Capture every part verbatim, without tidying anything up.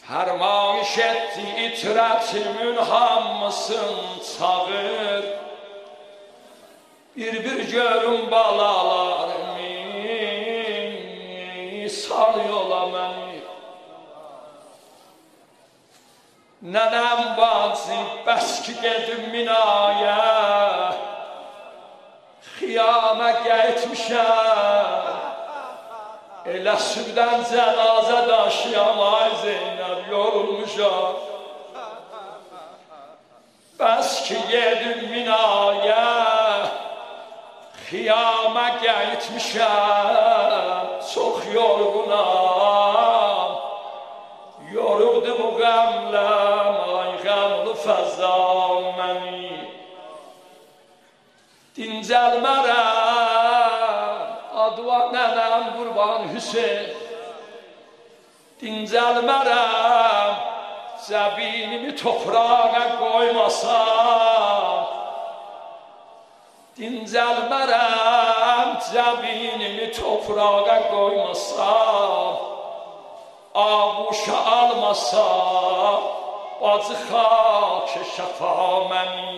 Fərmayış etdi itirətimin hamısın çağır. Bir bir görün balalarımı, sal yola məni. Nənəm bacı bəs ki gedim minaya, xiyamə getmişəm. Elə sübdən cənazə daşıyam ay Zeynəb, yorulmuşam. Bəs ki gedim minaya, xiyamə getmişəm. Çox yorğunam, yoruldu bu qəmləm, ay qəmli fəzam məni. Dincəlmərəm, adıva nənəm Qurban Hüseyin. Dincəlmərəm, zəbinimi toprağa qoymasam. Dincəlmərəm, zəbinimi toprağa qoymasam. Ağuşa almasam, bacı xakı şəfa məni.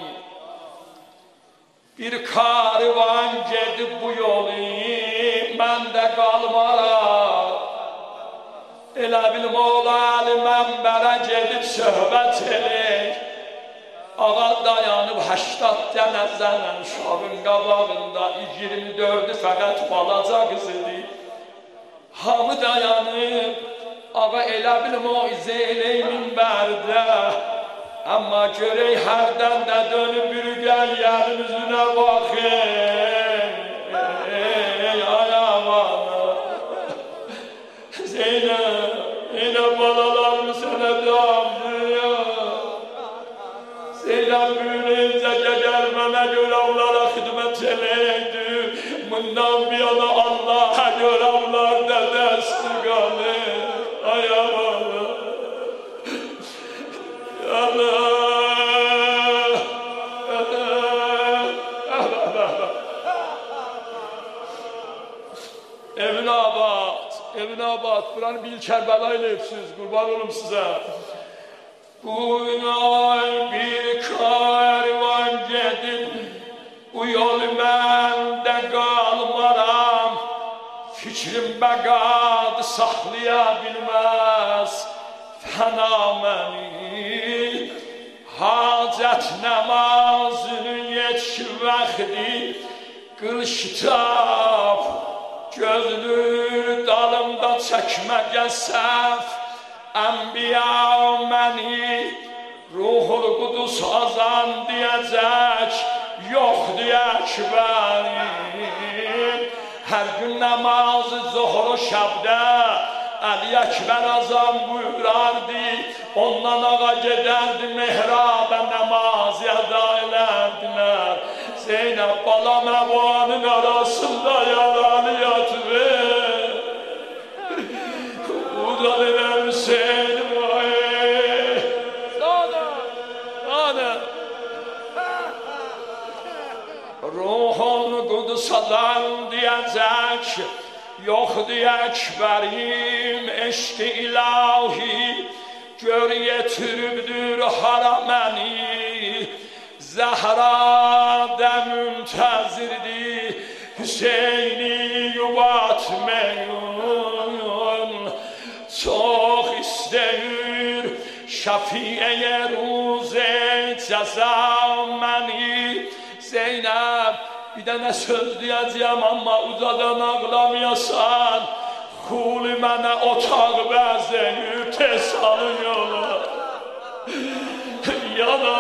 Bir karvan gedib bu yolu, mən də qalmaram. Elə bil Mola Əli mənbərə gedib söhbət elək. Ağa dayanıb həştad dənə zənən şahın qabağında, iyirmi dördü fəqət balaca qız idi. Hamı dayanıb, ağa elə bil moizə elək minbərdə. Amma görək hərdən də dönüb bir gəl yerin üzünə baxın. Ey ayağına Zeynəb, Zeynəb balalarını sənə damdır. Zeynəb büyüləyincə gəl mənə görə onlara xidmət eləydi. Bundan bir yana Allah'a görə onlar da dəstə qalır. Ayağına Allah, evin abad, evin abad, buranı bil Kərbəla eləyibsiniz, qurban olum sizə. Bu ay bir karvan gedib, bu yol məndə qalmaram. Fikrim bəqad saxlaya bilməz fəna məni. Hacət namazının yetki vaxtı qıl kitab. Gözlür dalımda çəkməgə səhv ənbiya məni. Ruhul Qudus azan deyəcək, yox deyək bənim. Hər gün namazı zohru şəbdə Əli Əkbər azam buyurardı. Ondan ağa gedərdi mehrabə namaz yada elədilər. Zeynəb balam əvanın arasında yaralı yatıver. Udan elə Hüseyin vay. Sana, sana. Ruhun Qudsadan deyəcək, yox deyək bərim, eşq-i ilahi gör yetiribdir hara məni. Zəhra də müntəzirdir, Hüseyni yubatmayın. Çox istəyir şəfiyə ruzə cəza məni. Zeynəb, bir dənə söz deyəcəyəm, amma ucadan ağlamayasan. Xuli mənə otaq bəzəyir, tez salın yola. Yana.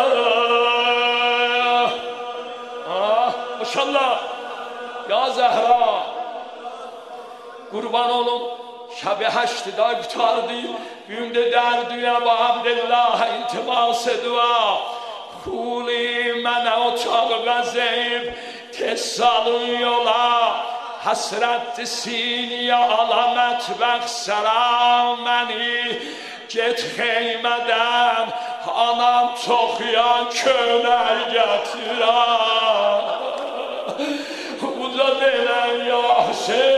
Ah, maşallah. Ya Zəhra. Qurban olun, şəbi həştida qutardı. Gündə dərdüyə bu Abdillah'a iltimas edua. Xuli mənə otaq bəzəyib, tez salın yola. Həsrətli siniyə alamət bəxsərəm məni. Get xeymədən anam çoxuyan könər gətirəm. Uca deyilən yaxşı.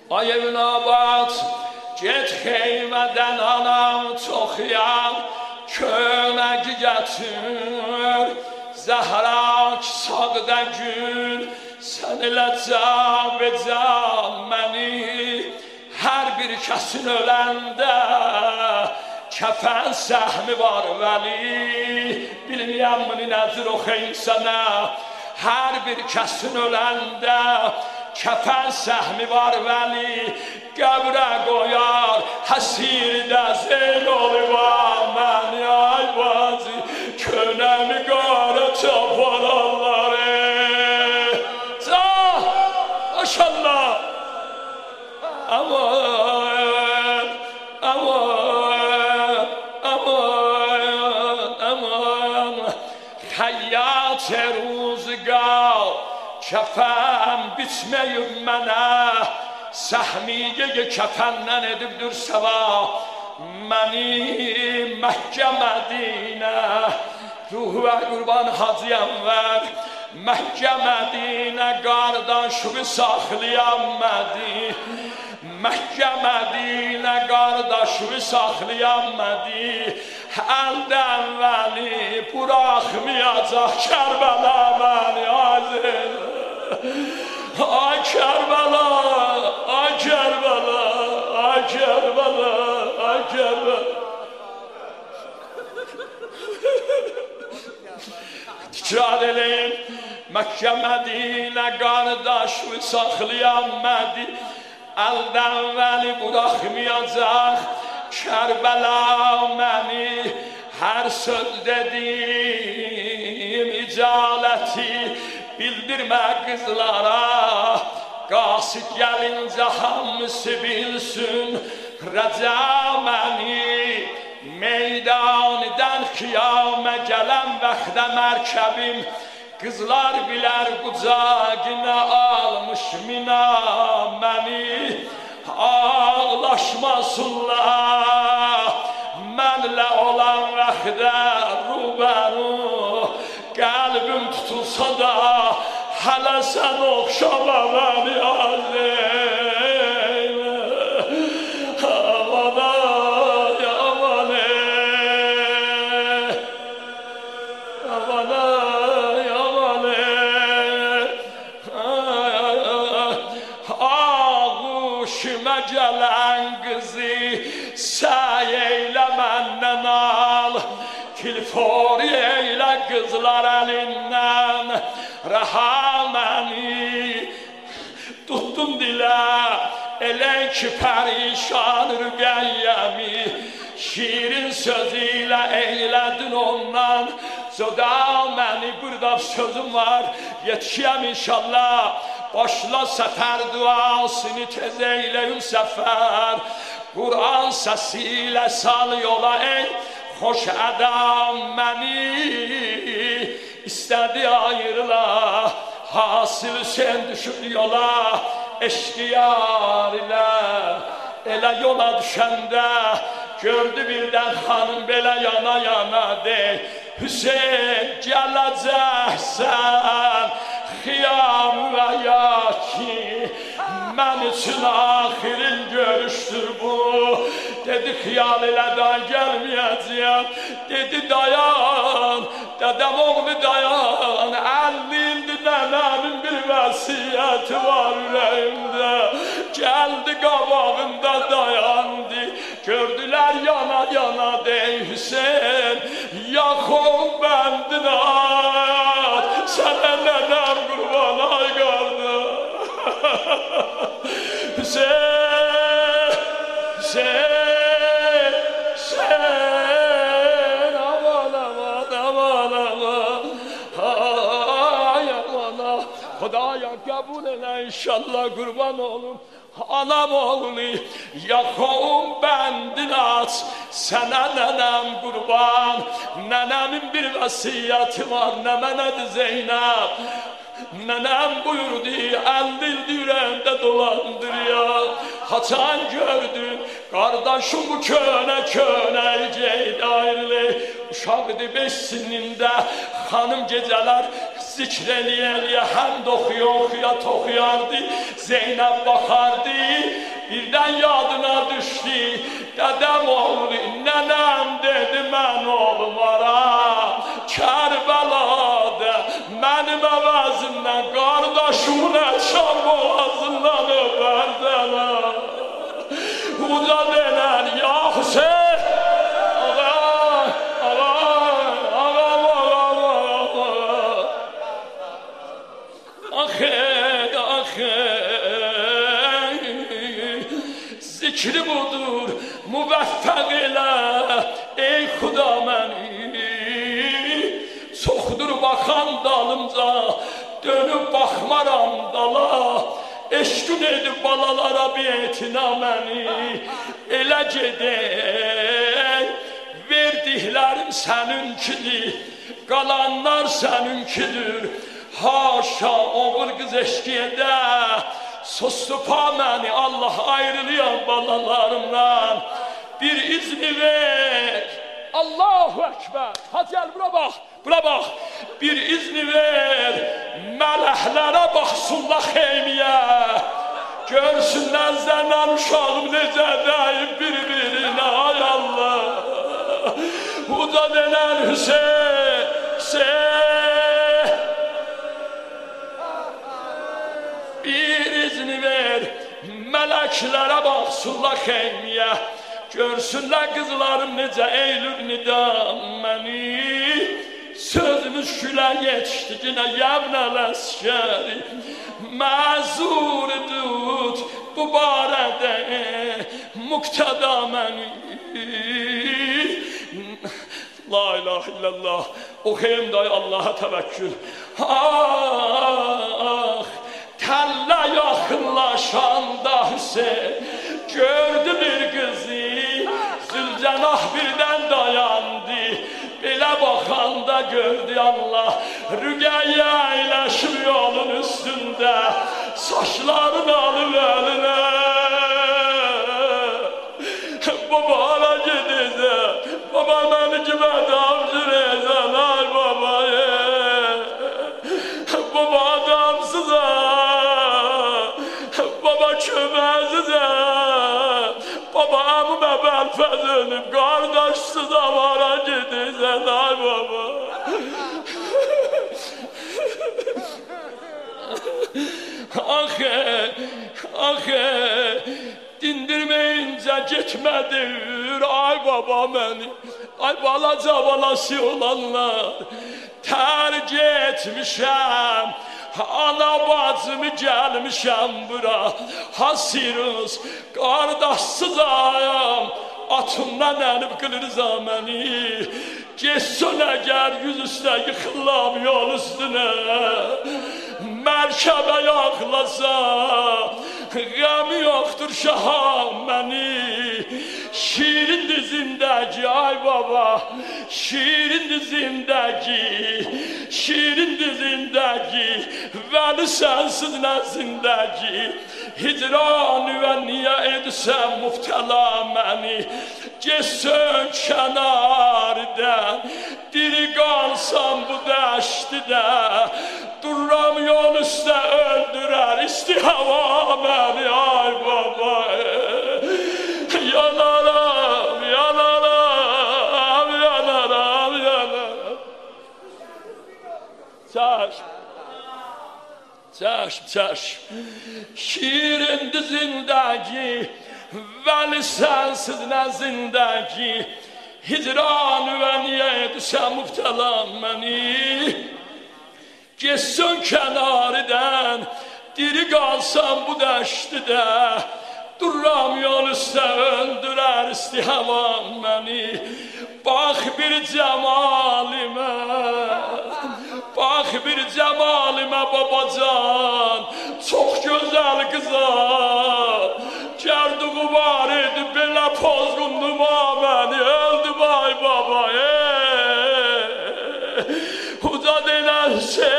Ay evin abad, get xeymədən anam çoxyan, könəki gətir, zəhrak sağda gül, sən elə can məni, hər bir kəsin öləndə, kəfən səhmi var vəli, bilməyəm bunu nəzir oxuyun sənə, hər bir kəsin öləndə, kəfən səhmi var vəli, qəbrə qoyar, həsirdə zeyn oluva məni, ay vacı, könəmi qara çapararları. Can, maşallah, aman, aman, aman, aman, xəyyat ruzqal, kəfən biçməyib mənə, səhmiyyə kəfəndən edibdir səva, məni Məkkə Mədinə, ruhu və qurban Hacı Ənvər, Məkkə Mədinə qardaşımı saxlayan Mədi, Məkkə Mədinə qardaşımı saxlayan Mədi, əldən vəli buraxmayacaq Kərbəla məni azir. Ay Kərbəla, ay Kərbəla, ay Kərbəla, ay Kərbəla. Tikrar eləyim, Məkkə Mədinə qardaşımı saxlayan Mədi, əldən vəli buraxmayacaq Kərbəla məni, hər söz dedim icaləti bildirmə qızlara, qasid gəlincə hamısı bilsin rəca məni, meydanıdan xiyamə gələn vaxtda mərkəbim, qızlar bilər qucağına almış mina məni, ağlaşmasınlar mənlə olan vaxtda rubəru, qəlbim tutulsa da hələ sən oxşama məni azim. Avana, avana, avana, avana, ağuşuma gələn qızı səy eylə məndən al, kilfori eylə qızlar əlindən, rəha məni tutdum dilə, elə ki pərişan rüqəyyəmi, şirin sözü ilə eylədin ondan, zoda məni burada sözüm var, yetişiyəm inşallah, başla səfər duasını tez eyləyim səfər, Quran səsi ilə sal yola ey xoş ədam məni, istədi ayrıla, hasil Hüseyin düşüb yola, eşqiyar ilə, elə yola düşəndə, gördü birdən xanım belə yana yana dey, Hüseyin gələcəksən, xiyam və ya ki, mən üçün axirin görüşdür bu, dedi xiyal elə da gəlməyəcəyəm, dedi dayan, dədəm oğlu dayan, əlli ildir nənəmin bir vəsiyyəti var ürəyimdə, gəldi qabağında dayandı, gördülər yana yana dey Hüseyin, yaxon bəndin at, sənə nənəm qurban ay qardı. Hüseyin, Hüseyin, Hüseyin, aman aman aman aman, ay aman ah, Xudaya qəbul elə inşallah qurban olum, anam oğlu, yaxon bəndin aç, sənə nənəm qurban, nənəmin bir vəsiyyəti var, nə mənədir Zeynəb, nənəm buyurdu, əlli ildir ürəyimdə dolandır ya, haçan gördüm, qardaşım bu könə könə geydi ayrılı, uşaqdı beş sinində, xanım gecələr zikr eləyə eləyə həmd oxuya oxuya toxuyardı. Zeynəb baxardı, birdən yadına düşdü. Dədəm oğlu, nənəm dedi mən olmara. Kərbəlada mənim əvəzimdən qardaşımın əşan boğazından öpərdənə. Uca denər, ya Hüseyin, ağa, ağa, ağam, ağam, ağam. Axey, axey, zikri budur, müvəffəq elə, ey Xuda məni. Çoxdur baxan dalımca, dönüb baxmaram dala. Eşkün edib balalara betina məni. Elə gedək, verdiklərim səninkidir, qalanlar səninkidir. Haşa oğul qız eşkiyedə, sustupa məni Allah ayrılıyam balalarımdan. Bir izni ver. Allahu Ekber. Hadi gel bura bax, bura bax. Bir izni ver, mələklərə baxsınlar xeymiyə. Görsünlər zənən uşağım necə deyib bir-birinə, ay Allah. Uca denən Hüseyin, Hüseyin. Bir izni ver, mələklərə baxsınlar xeymiyə. Görsünlər qızlarım necə eylül nidam məni. Sözümüz külə yetişdi yine yevnel əskəri. Məzur tut bu barədə muqtada məni. La ilahe illallah. Oxuyum dayı Allah'a təvəkkül. Ah, təllə yaxınlaşanda Hüseyin gördü bir qızı. Zülcənah birdən dayandı. Belə baxanda gördü Allah. Rüqəyyə əyləşib yolun üstündə. Saçlarını alıb əlinə. Baba hala gedəcə. Baba məni kimə tapşır esən ay baba. Baba adamsıza. Baba köməzizə. Baba əmim əbəl fəzönüb, qardaşsız avara gedirsən, ay baba. Axı, axı, dindirməyincə getmədir, ay baba məni. Ay balaca balası olanlar, tərk etmişəm. Ana bacımı gəlmişəm bura. Hasiruz, qardaşsız ayam. Atımdan əlib qılırza məni. Geçsən əgər yüz üstə yıxılam yol üstünə. Mərkəbə yaxlasa, qəmi yoxdur şaham məni. Şirindir zindəki ay baba, şirindir zindəki, şirindir zindəki, vəli sənsiz nə zindəki. Hicranı və niyə edsəm müftəla məni. Geçsən kənardən, diri qalsam bu dəştidə. Duram yol üstə öldürər istihava məni ay baba. Yanaram, yanaram, yanaram, yanaram. Çaşm, çaşm, çaşm. Şirindir zindagi, vəli sənsiz nə zindagi. Hicranı və niyə edsəm müftəlam məni. Geçsən kənardən, diri qalsam bu dəştidə. Duram yol üstə öldürər istihavam məni. Bax bir cəmalimə, bax bir cəmalimə babacan. Çox gözəl qızar, gərduğu var idi belə pozğunduma məni. Öldü bay baba, uca denən şey.